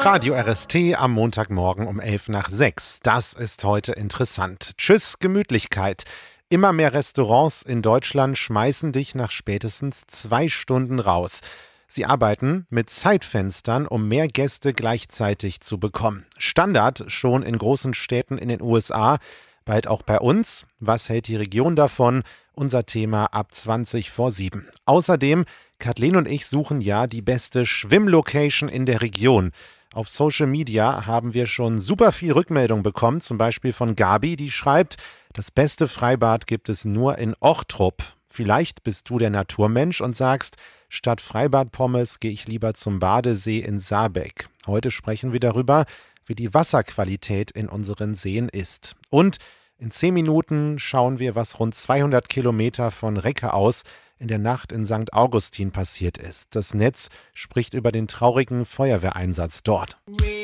Radio RST am Montagmorgen um 5:11. Das ist heute interessant. Tschüss, Gemütlichkeit. Immer mehr Restaurants in Deutschland schmeißen dich nach spätestens 2 Stunden raus. Sie arbeiten mit Zeitfenstern, um mehr Gäste gleichzeitig zu bekommen. Standard schon in großen Städten in den USA, bald auch bei uns. Was hält die Region davon? Unser Thema ab 7:20. Außerdem, Kathleen und ich suchen ja die beste Schwimmlocation in der Region. Auf Social Media haben wir schon super viel Rückmeldung bekommen, zum Beispiel von Gabi, die schreibt, das beste Freibad gibt es nur in Ochtrup. Vielleicht bist du der Naturmensch und sagst, statt Freibad-Pommes gehe ich lieber zum Badesee in Saarbeck. Heute sprechen wir darüber, wie die Wasserqualität in unseren Seen ist. Und in 10 Minuten schauen wir, was rund 200 Kilometer von Recke aus in der Nacht in St. Augustin passiert ist. Das Netz spricht über den traurigen Feuerwehreinsatz dort.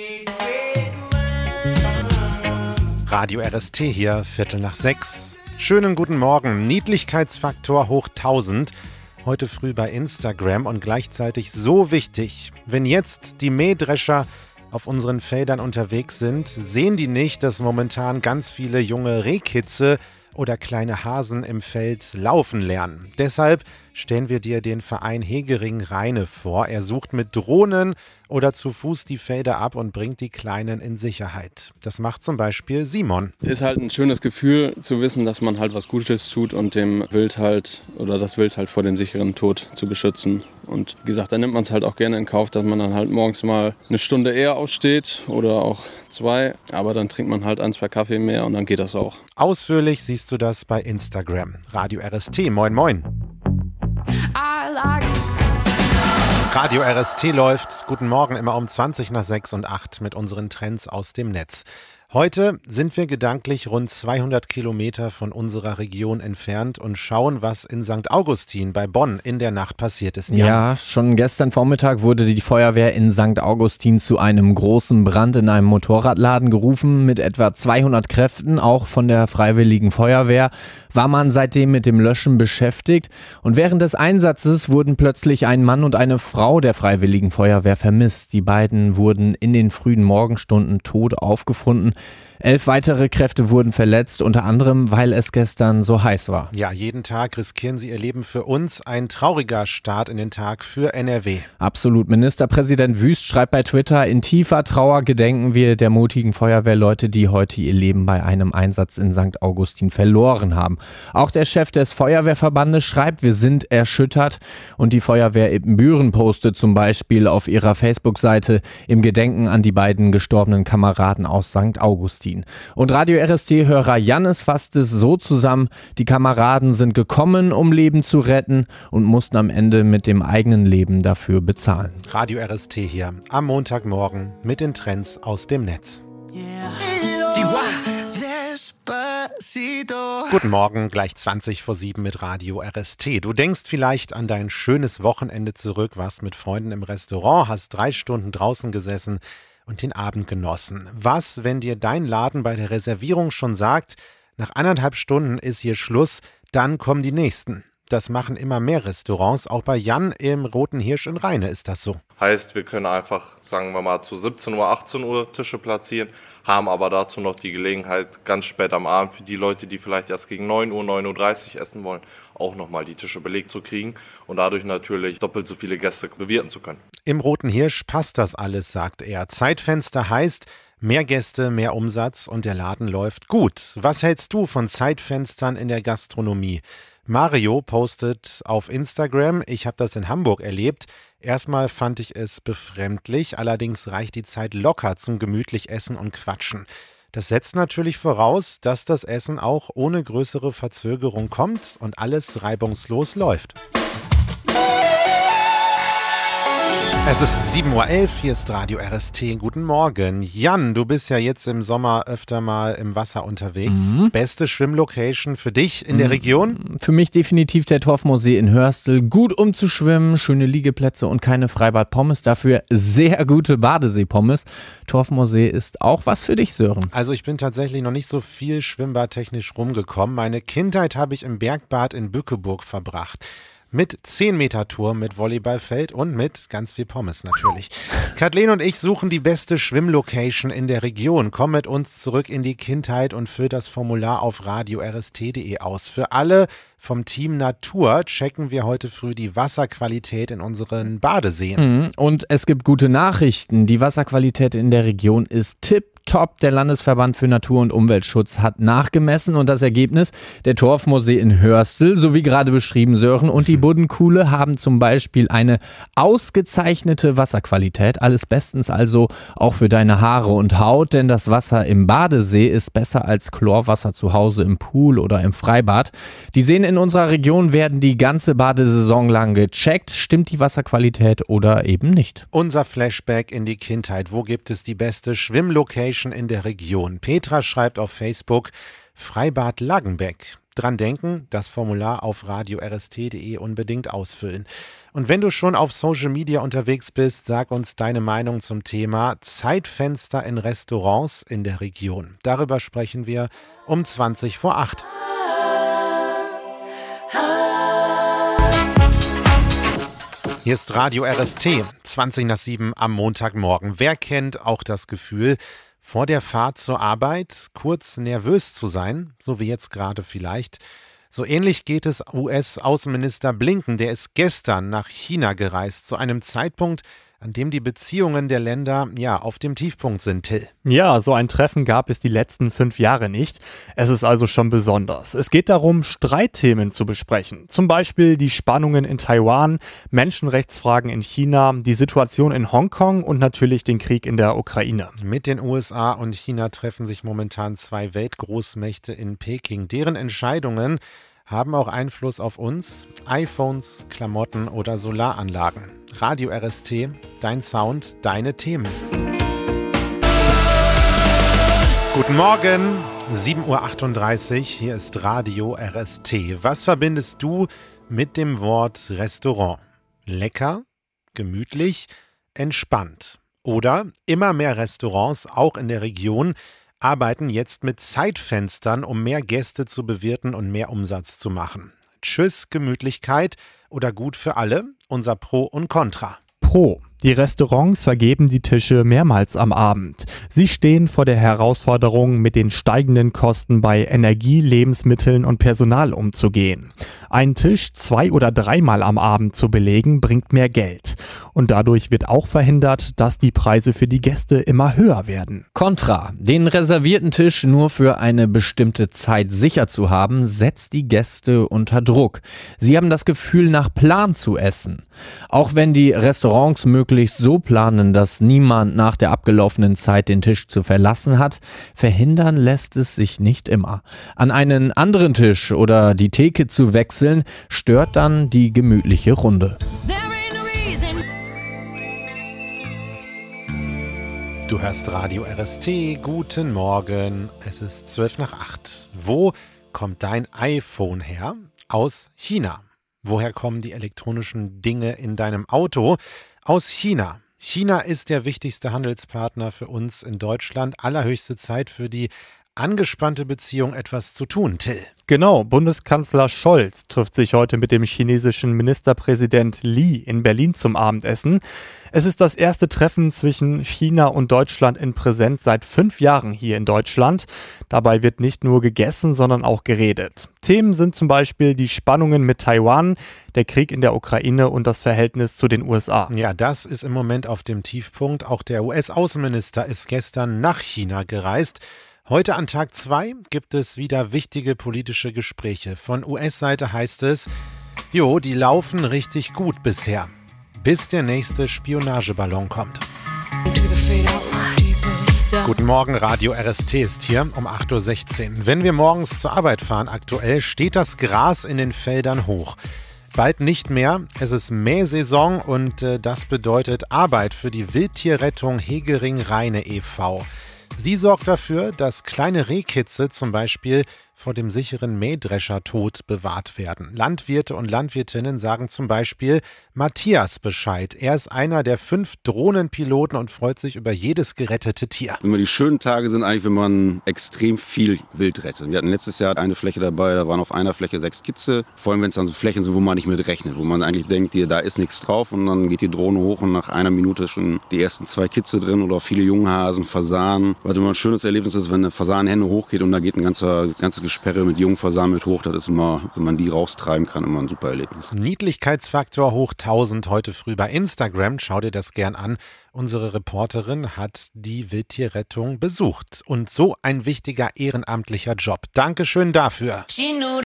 Radio RST hier, 5:45. Schönen guten Morgen. Niedlichkeitsfaktor hoch 1000. Heute früh bei Instagram und gleichzeitig so wichtig. Wenn jetzt die Mähdrescher auf unseren Feldern unterwegs sind, sehen die nicht, dass momentan ganz viele junge Rehkitze oder kleine Hasen im Feld laufen lernen. Deshalb stellen wir dir den Verein Hegering Rheine vor. Er sucht mit Drohnen oder zu Fuß die Felder ab und bringt die Kleinen in Sicherheit. Das macht zum Beispiel Simon. Ist halt ein schönes Gefühl zu wissen, dass man halt was Gutes tut und dem Wild halt oder das Wild halt vor dem sicheren Tod zu beschützen. Und wie gesagt, da nimmt man es halt auch gerne in Kauf, dass man dann halt morgens mal eine Stunde eher aufsteht oder auch 2. Aber dann trinkt man halt 1, 2 Kaffee mehr und dann geht das auch. Ausführlich siehst du das bei Instagram. Radio RST, moin moin. Radio RST läuft, guten Morgen, immer um 6:20 und 8 mit unseren Trends aus dem Netz. Heute sind wir gedanklich rund 200 Kilometer von unserer Region entfernt und schauen, was in St. Augustin bei Bonn in der Nacht passiert ist. Ja, schon gestern Vormittag wurde die Feuerwehr in St. Augustin zu einem großen Brand in einem Motorradladen gerufen. Mit etwa 200 Kräften, auch von der Freiwilligen Feuerwehr, war man seitdem mit dem Löschen beschäftigt. Und während des Einsatzes wurden plötzlich ein Mann und eine Frau der Freiwilligen Feuerwehr vermisst. Die beiden wurden in den frühen Morgenstunden tot aufgefunden. 11 weitere Kräfte wurden verletzt, unter anderem, weil es gestern so heiß war. Ja, jeden Tag riskieren sie ihr Leben für uns. Ein trauriger Start in den Tag für NRW. Absolut. Ministerpräsident Wüst schreibt bei Twitter, in tiefer Trauer gedenken wir der mutigen Feuerwehrleute, die heute ihr Leben bei einem Einsatz in St. Augustin verloren haben. Auch der Chef des Feuerwehrverbandes schreibt, wir sind erschüttert. Und die Feuerwehr Ippenbüren postet zum Beispiel auf ihrer Facebook-Seite im Gedenken an die beiden gestorbenen Kameraden aus St. Augustin. Und Radio RST-Hörer Jannis fasst es so zusammen, die Kameraden sind gekommen, um Leben zu retten und mussten am Ende mit dem eigenen Leben dafür bezahlen. Radio RST hier am Montagmorgen mit den Trends aus dem Netz. Guten Morgen, gleich 7:20 mit Radio RST. Du denkst vielleicht an dein schönes Wochenende zurück, warst mit Freunden im Restaurant, hast 3 Stunden draußen gesessen und den Abend genossen. Was, wenn dir dein Laden bei der Reservierung schon sagt, nach 1,5 Stunden ist hier Schluss, dann kommen die nächsten. Das machen immer mehr Restaurants, auch bei Jan im Roten Hirsch in Rheine ist das so. Heißt, wir können einfach, sagen wir mal, zu 17 Uhr, 18 Uhr Tische platzieren, haben aber dazu noch die Gelegenheit, ganz spät am Abend für die Leute, die vielleicht erst gegen 9 Uhr, 9:30 Uhr essen wollen, auch nochmal die Tische belegt zu kriegen und dadurch natürlich doppelt so viele Gäste bewirten zu können. Im Roten Hirsch passt das alles, sagt er. Zeitfenster heißt, mehr Gäste, mehr Umsatz und der Laden läuft gut. Was hältst du von Zeitfenstern in der Gastronomie? Mario postet auf Instagram, ich habe das in Hamburg erlebt. Erstmal fand ich es befremdlich, allerdings reicht die Zeit locker zum gemütlich Essen und Quatschen. Das setzt natürlich voraus, dass das Essen auch ohne größere Verzögerung kommt und alles reibungslos läuft. Es ist 7:11 Uhr, hier ist Radio RST. Guten Morgen. Jan, du bist ja jetzt im Sommer öfter mal im Wasser unterwegs. Beste Schwimmlocation für dich in der Region? Für mich definitiv der Torfmorsee in Hörstel. Gut um zu schwimmen, schöne Liegeplätze und keine Freibad-Pommes. Dafür sehr gute Badesee-Pommes. Torfmorsee ist auch was für dich, Sören. Also ich bin tatsächlich noch nicht so viel schwimmbadtechnisch rumgekommen. Meine Kindheit habe ich im Bergbad in Bückeburg verbracht. Mit 10-Meter-Turm, mit Volleyballfeld und mit ganz viel Pommes natürlich. Kathleen und ich suchen die beste Schwimmlocation in der Region. Komm mit uns zurück in die Kindheit und füll das Formular auf radio-rst.de aus. Für alle vom Team Natur checken wir heute früh die Wasserqualität in unseren Badeseen. Und es gibt gute Nachrichten. Die Wasserqualität in der Region ist tipptopp. Der Landesverband für Natur- und Umweltschutz hat nachgemessen und das Ergebnis: der Torfmoosee in Hörstel, so wie gerade beschrieben, Sören, und die Buddenkuhle haben zum Beispiel eine ausgezeichnete Wasserqualität. Alles bestens also auch für deine Haare und Haut, denn das Wasser im Badesee ist besser als Chlorwasser zu Hause im Pool oder im Freibad. Die Seen in unserer Region werden die ganze Badesaison lang gecheckt. Stimmt die Wasserqualität oder eben nicht? Unser Flashback in die Kindheit. Wo gibt es die beste Schwimmlocation in der Region? Petra schreibt auf Facebook: Freibad Laggenbeck. Dran denken, das Formular auf radio-rst.de unbedingt ausfüllen. Und wenn du schon auf Social Media unterwegs bist, sag uns deine Meinung zum Thema Zeitfenster in Restaurants in der Region. Darüber sprechen wir um 20:08. Hier ist Radio RST, 6:20 am Montagmorgen. Wer kennt auch das Gefühl, vor der Fahrt zur Arbeit kurz nervös zu sein, so wie jetzt gerade vielleicht? So ähnlich geht es US-Außenminister Blinken, der ist gestern nach China gereist, zu einem Zeitpunkt, an dem die Beziehungen der Länder auf dem Tiefpunkt sind, Till. Ja, so ein Treffen gab es die letzten 5 Jahre nicht. Es ist also schon besonders. Es geht darum, Streitthemen zu besprechen. Zum Beispiel die Spannungen in Taiwan, Menschenrechtsfragen in China, die Situation in Hongkong und natürlich den Krieg in der Ukraine. Mit den USA und China treffen sich momentan 2 Weltgroßmächte in Peking. Deren Entscheidungen haben auch Einfluss auf uns: iPhones, Klamotten oder Solaranlagen. Radio RST, dein Sound, deine Themen. Guten Morgen, 7:38 Uhr, hier ist Radio RST. Was verbindest du mit dem Wort Restaurant? Lecker, gemütlich, entspannt. Oder immer mehr Restaurants, auch in der Region, arbeiten jetzt mit Zeitfenstern, um mehr Gäste zu bewirten und mehr Umsatz zu machen. Tschüss, Gemütlichkeit oder gut für alle? Unser Pro und Contra. Pro. Die Restaurants vergeben die Tische mehrmals am Abend. Sie stehen vor der Herausforderung, mit den steigenden Kosten bei Energie, Lebensmitteln und Personal umzugehen. Einen Tisch 2- oder 3-mal am Abend zu belegen, bringt mehr Geld. Und dadurch wird auch verhindert, dass die Preise für die Gäste immer höher werden. Contra. Den reservierten Tisch nur für eine bestimmte Zeit sicher zu haben, setzt die Gäste unter Druck. Sie haben das Gefühl, nach Plan zu essen. Auch wenn die Restaurants möglichst so planen, dass niemand nach der abgelaufenen Zeit den Tisch zu verlassen hat, verhindern lässt es sich nicht immer. An einen anderen Tisch oder die Theke zu wechseln, stört dann die gemütliche Runde. Du hörst Radio RST, guten Morgen, es ist 7:40. Wo kommt dein iPhone her? Aus China. Woher kommen die elektronischen Dinge in deinem Auto? Aus China. China ist der wichtigste Handelspartner für uns in Deutschland. Allerhöchste Zeit für die angespannte Beziehung etwas zu tun, Till. Genau, Bundeskanzler Scholz trifft sich heute mit dem chinesischen Ministerpräsident Li in Berlin zum Abendessen. Es ist das erste Treffen zwischen China und Deutschland in Präsenz seit 5 Jahren hier in Deutschland. Dabei wird nicht nur gegessen, sondern auch geredet. Themen sind zum Beispiel die Spannungen mit Taiwan, der Krieg in der Ukraine und das Verhältnis zu den USA. Ja, das ist im Moment auf dem Tiefpunkt. Auch der US-Außenminister ist gestern nach China gereist. Heute an Tag 2 gibt es wieder wichtige politische Gespräche. Von US-Seite heißt es, die laufen richtig gut bisher, bis der nächste Spionageballon kommt. Guten Morgen, Radio RST ist hier um 8:16 Uhr. Wenn wir morgens zur Arbeit fahren, aktuell steht das Gras in den Feldern hoch. Bald nicht mehr, es ist Mähsaison und das bedeutet Arbeit für die Wildtierrettung Hegering Rheine e.V. Sie sorgt dafür, dass kleine Rehkitze zum Beispiel vor dem sicheren Mähdreschertod bewahrt werden. Landwirte und Landwirtinnen sagen zum Beispiel Matthias Bescheid. Er ist einer der 5 Drohnenpiloten und freut sich über jedes gerettete Tier. Immer die schönen Tage sind eigentlich, wenn man extrem viel Wild rettet. Wir hatten letztes Jahr eine Fläche dabei, da waren auf einer Fläche 6 Kitze. Vor allem, wenn es dann so Flächen sind, wo man nicht mit rechnet, wo man eigentlich denkt, da ist nichts drauf und dann geht die Drohne hoch und nach einer Minute schon die ersten 2 Kitze drin oder viele Junghasen, Fasanen. Was immer ein schönes Erlebnis ist, wenn eine Fasanenhenne hochgeht und da geht ein ganzes Gesperre mit Jungfasanen mit hoch. Das ist immer, wenn man die raustreiben kann, immer ein super Erlebnis. Niedlichkeitsfaktor hoch 1000 heute früh bei Instagram. Schau dir das gern an. Unsere Reporterin hat die Wildtierrettung besucht. Und so ein wichtiger ehrenamtlicher Job. Dankeschön dafür.